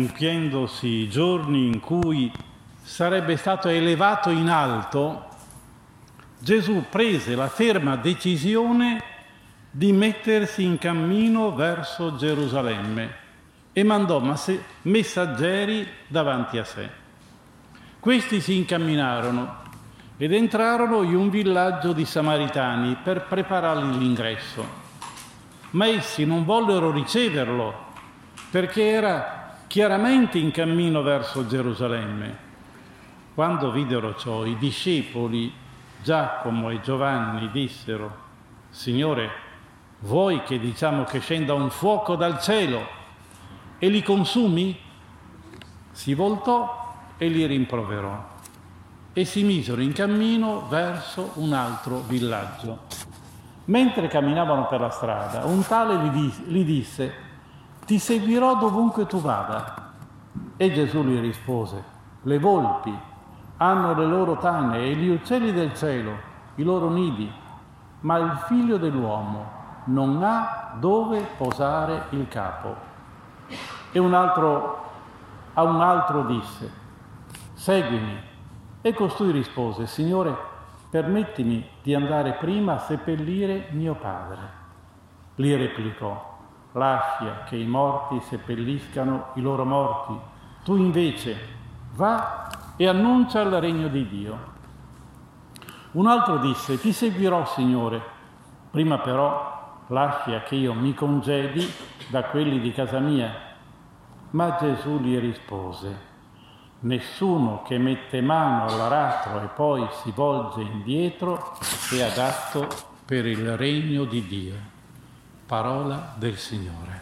compiendosi i giorni in cui sarebbe stato elevato in alto, Gesù prese la ferma decisione di mettersi in cammino verso Gerusalemme e mandò messaggeri davanti a sé. Questi si incamminarono ed entrarono in un villaggio di Samaritani per preparargli l'ingresso. Ma essi non vollero riceverlo perché era chiaramente in cammino verso Gerusalemme. Quando videro ciò, i discepoli Giacomo e Giovanni dissero: Signore, vuoi che diciamo che scenda un fuoco dal cielo e li consumi? Si voltò e li rimproverò e si misero in cammino verso un altro villaggio. Mentre camminavano per la strada, un tale gli disse: ti seguirò dovunque tu vada. E Gesù gli rispose: le volpi hanno le loro tane e gli uccelli del cielo i loro nidi, ma il figlio dell'uomo non ha dove posare il capo. E a un altro disse: seguimi. E costui rispose: Signore, permettimi di andare prima a seppellire mio padre. Gli replicò: lascia che i morti seppelliscano i loro morti, tu invece va e annuncia il regno di Dio. Un altro disse: ti seguirò, Signore, prima però lascia che io mi congedi da quelli di casa mia. Ma Gesù gli rispose: nessuno che mette mano all'aratro e poi si volge indietro è adatto per il regno di Dio. Parola del Signore.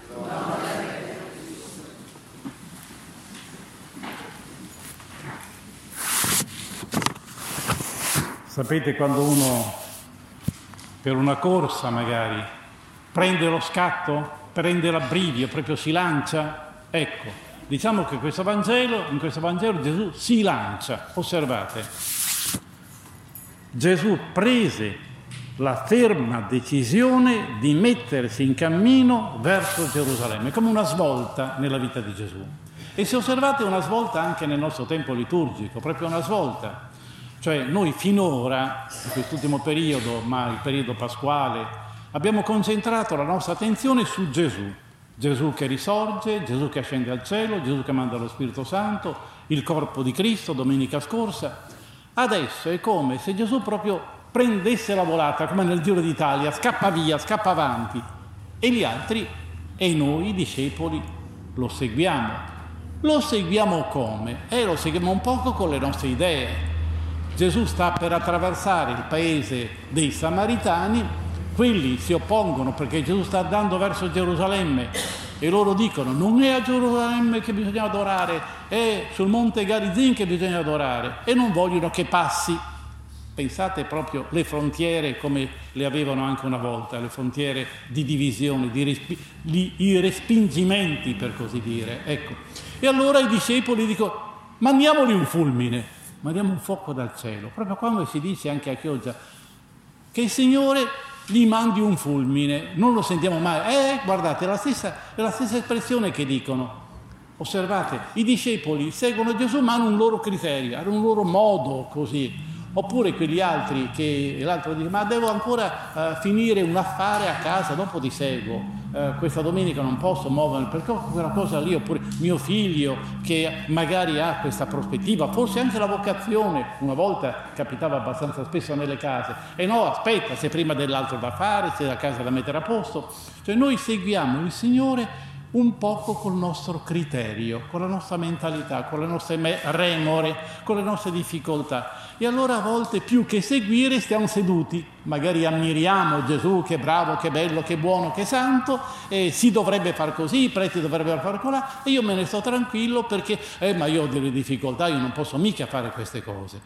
Sapete, quando uno per una corsa magari prende lo scatto, prende l'abbrivio, proprio si lancia? Ecco, diciamo che in questo Vangelo Gesù si lancia. Osservate, Gesù prese la ferma decisione di mettersi in cammino verso Gerusalemme, come una svolta nella vita di Gesù. E se osservate, una svolta anche nel nostro tempo liturgico, proprio una svolta. Cioè noi finora, in quest'ultimo periodo, ma il periodo pasquale, abbiamo concentrato la nostra attenzione su Gesù. Gesù che risorge, Gesù che ascende al cielo, Gesù che manda lo Spirito Santo, il corpo di Cristo domenica scorsa. Adesso è come se Gesù proprio prendesse la volata, come nel Giro d'Italia, scappa via, scappa avanti. E gli altri, e noi discepoli, lo seguiamo. Lo seguiamo come? Lo seguiamo un poco con le nostre idee. Gesù sta per attraversare il paese dei Samaritani, quelli si oppongono perché Gesù sta andando verso Gerusalemme e loro dicono: non è a Gerusalemme che bisogna adorare, è sul monte Garizim che bisogna adorare, e non vogliono che passi. Pensate proprio le frontiere come le avevano anche una volta, le frontiere di divisione, i respingimenti, per così dire. Ecco. E allora i discepoli dicono: mandiamoli un fulmine, mandiamo un fuoco dal cielo. Proprio quando si dice anche a Chioggia che il Signore gli mandi un fulmine, non lo sentiamo mai. Guardate, è la stessa espressione che dicono. Osservate, i discepoli seguono Gesù ma hanno un loro criterio, hanno un loro modo così. Oppure quegli altri che l'altro dice: ma devo ancora finire un affare a casa, dopo ti seguo. Questa domenica non posso muovermi perché ho quella cosa lì. Oppure mio figlio che magari ha questa prospettiva, forse anche la vocazione. Una volta capitava abbastanza spesso nelle case. E no, aspetta, se prima dell'altro da fare, se la casa da mettere a posto. Cioè noi seguiamo il Signore un poco col nostro criterio, con la nostra mentalità, con le nostre remore, con le nostre difficoltà. E allora a volte più che seguire stiamo seduti, magari ammiriamo Gesù, che bravo, che bello, che buono, che santo, e si dovrebbe far così, i preti dovrebbero far colà, e io me ne sto tranquillo perché ma io ho delle difficoltà, io non posso mica fare queste cose.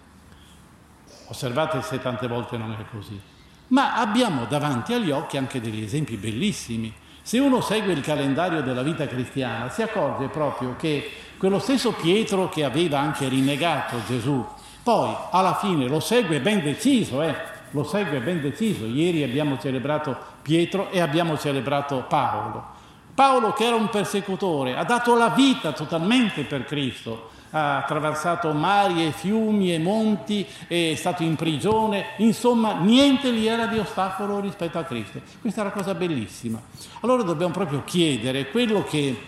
Osservate se tante volte non è così. Ma abbiamo davanti agli occhi anche degli esempi bellissimi. Se uno segue il calendario della vita cristiana si accorge proprio che quello stesso Pietro che aveva anche rinnegato Gesù, poi alla fine lo segue ben deciso, lo segue ben deciso. Ieri abbiamo celebrato Pietro e abbiamo celebrato Paolo. Paolo, che era un persecutore, ha dato la vita totalmente per Cristo, ha attraversato mari e fiumi e monti, è stato in prigione, insomma niente gli era di ostacolo rispetto a Cristo. Questa è una cosa bellissima. Allora dobbiamo proprio chiedere quello che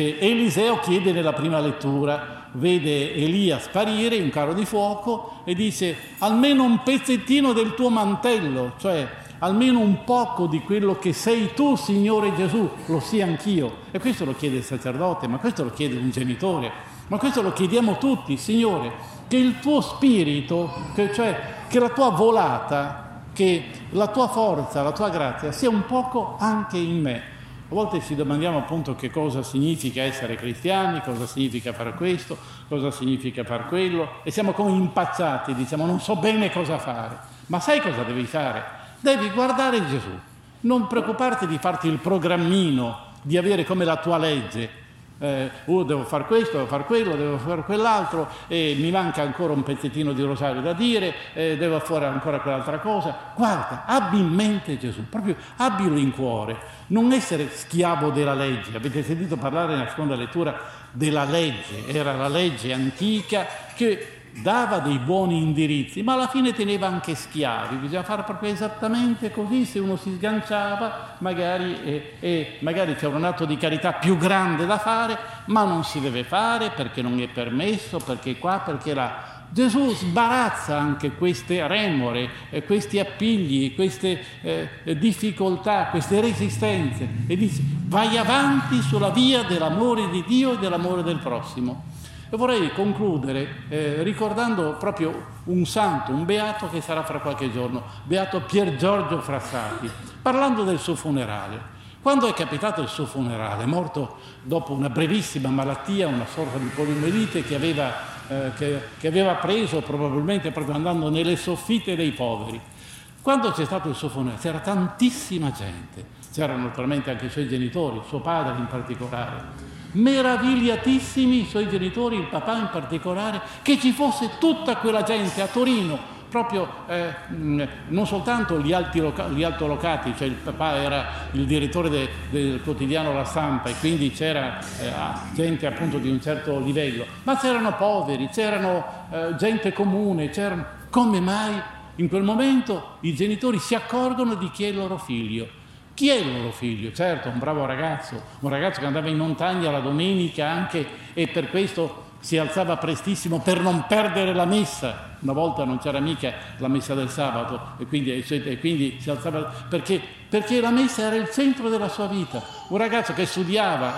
Eliseo chiede nella prima lettura. Vede Elia sparire in un carro di fuoco e dice: almeno un pezzettino del tuo mantello, cioè almeno un poco di quello che sei tu, Signore Gesù, lo sia anch'io. E questo lo chiede il sacerdote, ma questo lo chiede un genitore, ma questo lo chiediamo tutti. Signore, che il tuo spirito, cioè che la tua volata, che la tua forza, la tua grazia sia un poco anche in me. A volte ci domandiamo appunto che cosa significa essere cristiani, cosa significa fare questo, cosa significa fare quello, e siamo come impacciati, diciamo non so bene cosa fare. Ma sai cosa devi fare? Devi guardare Gesù, non preoccuparti di farti il programmino, di avere come la tua legge. Devo fare questo, devo fare quello, devo fare quell'altro, e mi manca ancora un pezzettino di rosario da dire, devo fare ancora quell'altra cosa. Guarda, abbi in mente Gesù, proprio abbilo in cuore, non essere schiavo della legge. Avete sentito parlare nella seconda lettura della legge, era la legge antica che dava dei buoni indirizzi, ma alla fine teneva anche schiavi. Bisogna fare proprio esattamente così. Se uno si sganciava magari c'era un atto di carità più grande da fare, ma non si deve fare perché non è permesso, perché qua, perché là. Gesù sbarazza anche queste remore, questi appigli, queste difficoltà, queste resistenze, e dice: vai avanti sulla via dell'amore di Dio e dell'amore del prossimo. E vorrei concludere ricordando proprio un santo, un beato che sarà fra qualche giorno, beato Pier Giorgio Frassati, parlando del suo funerale. Quando è capitato il suo funerale, morto dopo una brevissima malattia, una sorta di poliomielite che aveva preso probabilmente proprio andando nelle soffitte dei poveri. Quando c'è stato il suo funerale c'era tantissima gente, c'erano naturalmente anche i suoi genitori, suo padre in particolare. Meravigliatissimi i suoi genitori, il papà in particolare, che ci fosse tutta quella gente a Torino, proprio non soltanto gli altolocati, cioè il papà era il direttore del quotidiano La Stampa e quindi c'era gente appunto di un certo livello, ma c'erano poveri, c'erano gente comune, c'erano. Come mai in quel momento i genitori si accorgono di chi è il loro figlio? Chi è il loro figlio? Certo, un bravo ragazzo, un ragazzo che andava in montagna la domenica anche, e per questo si alzava prestissimo per non perdere la messa. Una volta non c'era mica la messa del sabato e quindi si alzava perché la messa era il centro della sua vita. Un ragazzo che studiava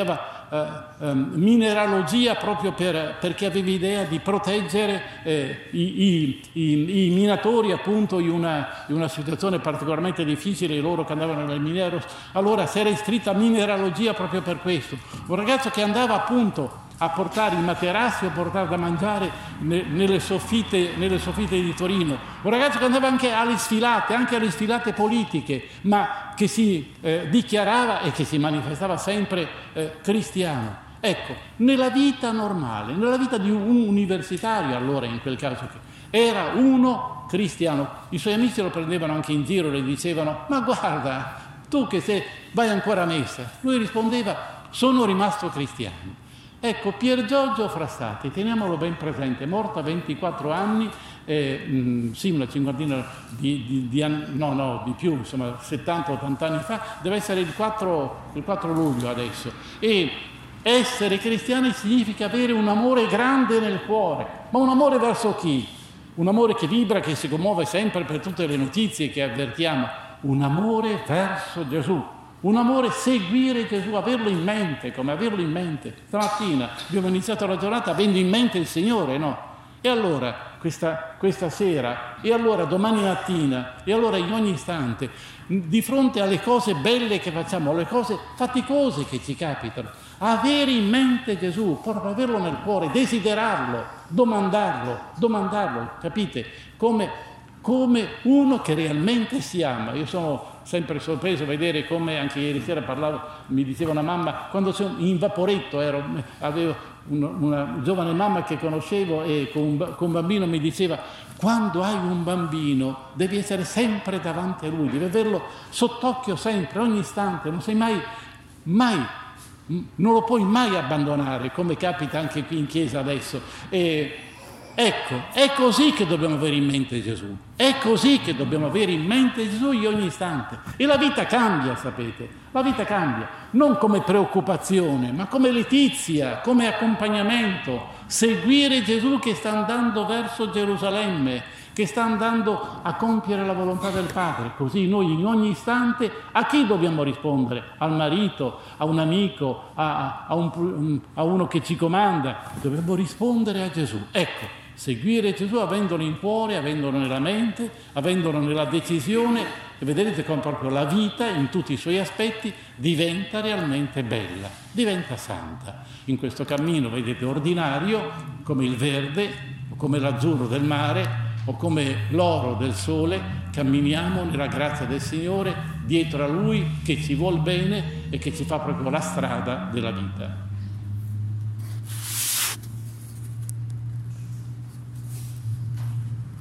mineralogia proprio perché aveva idea di proteggere i minatori appunto in una situazione particolarmente difficile, loro che andavano nel miniero. Allora si era iscritto a mineralogia proprio per questo. Un ragazzo che andava appunto a portare i materassi, a portare da mangiare nelle soffitte di Torino. Un ragazzo che andava anche alle sfilate politiche, ma che si dichiarava e che si manifestava sempre cristiano. Ecco, nella vita normale, nella vita di un universitario, allora in quel caso era uno cristiano. I suoi amici lo prendevano anche in giro, le dicevano: ma guarda, tu che vai ancora a messa. Lui rispondeva: sono rimasto cristiano. Ecco, Pier Giorgio Frassati, teniamolo ben presente, morto a 24 anni, sì, una cinquantina di anni, no, di più, insomma 70-80 anni fa, deve essere il 4 luglio adesso. E essere cristiani significa avere un amore grande nel cuore, ma un amore verso chi? Un amore che vibra, che si commuove sempre per tutte le notizie che avvertiamo, un amore verso Gesù. Un amore, seguire Gesù, averlo in mente, come averlo in mente. Stamattina abbiamo iniziato la giornata avendo in mente il Signore, no? E allora questa sera, e allora domani mattina, e allora in ogni istante, di fronte alle cose belle che facciamo, alle cose faticose che ci capitano, avere in mente Gesù, proprio averlo nel cuore, desiderarlo, domandarlo, capite? Come uno che realmente si ama. Io sono sempre sorpreso a vedere come, anche ieri sera mi diceva una mamma, quando sono in Vaporetto, avevo una giovane mamma che conoscevo e con un bambino mi diceva: quando hai un bambino devi essere sempre davanti a lui, devi averlo sott'occhio sempre, ogni istante, non sai mai mai, non lo puoi mai abbandonare, come capita anche qui in chiesa adesso. Ecco, è così che dobbiamo avere in mente Gesù, è così che dobbiamo avere in mente Gesù in ogni istante. E la vita cambia, sapete, la vita cambia, non come preoccupazione, ma come letizia, come accompagnamento. Seguire Gesù che sta andando verso Gerusalemme, che sta andando a compiere la volontà del Padre. Così noi in ogni istante a chi dobbiamo rispondere? Al marito, a un amico, a uno che ci comanda? Dobbiamo rispondere a Gesù. Ecco, seguire Gesù avendolo in cuore, avendolo nella mente, avendolo nella decisione, e vedrete come proprio la vita in tutti i suoi aspetti diventa realmente bella, diventa santa. In questo cammino, vedete, ordinario, come il verde, come l'azzurro del mare, o come l'oro del sole, camminiamo nella grazia del Signore dietro a Lui che ci vuol bene e che ci fa proprio la strada della vita.